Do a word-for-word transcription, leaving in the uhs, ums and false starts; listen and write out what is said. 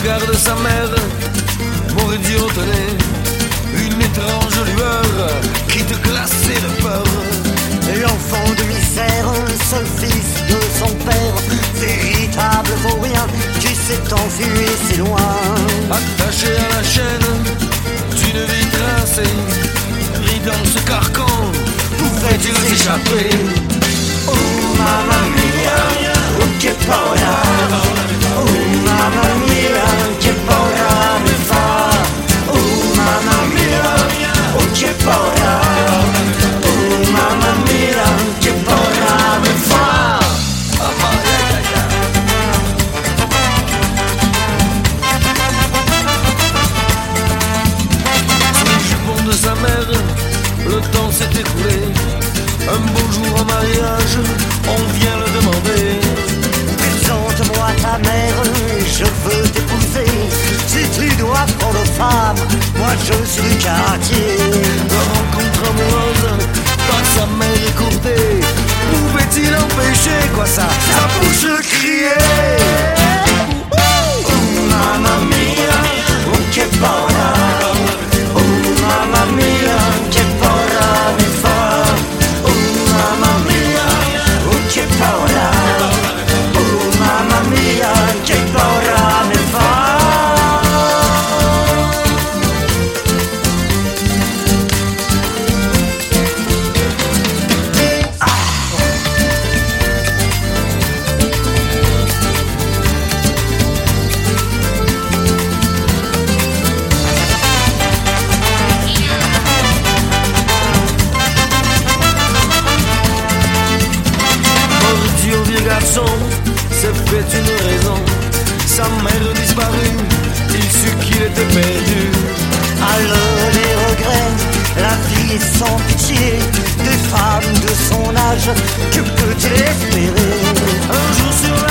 regard de sa mère m'aurait dit retenez une étrange lueur qui te glaçait de peur. L'enfant de misère, seul fils de son père, véritable vaurien qui s'est enfui si loin. Attaché à la chaîne d'une vie tracée, pris dans ce carcan, pouvait-il s'échapper? Oh mamma mia, oh che paura, oh mamma mia, che paura mi fa. Oh mamma mia, oh che paura, oh mamma mia, che paura mi fa. Sous le jupon de sa mère, le temps s'est écoulé. Un beau jour en mariage, on vient le demander. Présente-moi ta mère, je veux t'épouser. Si tu dois prendre femme, moi je suis du quartier. La rencontre amoureuse par sa mère écourtée pouvait-il empêcher quoi ça, sa bouche crier? Oh mamma mia, oh che paura, oh mamma mia, che paura mi fa. Oh mamma mia, oh che paura, oh mamma mia, che paura mi fa. S'est fait une raison, sa mère disparut, il sut qu'il était perdu. Alors les regrets, la vie est sans pitié, des femmes de son âge, que peut-il espérer? Un jour sur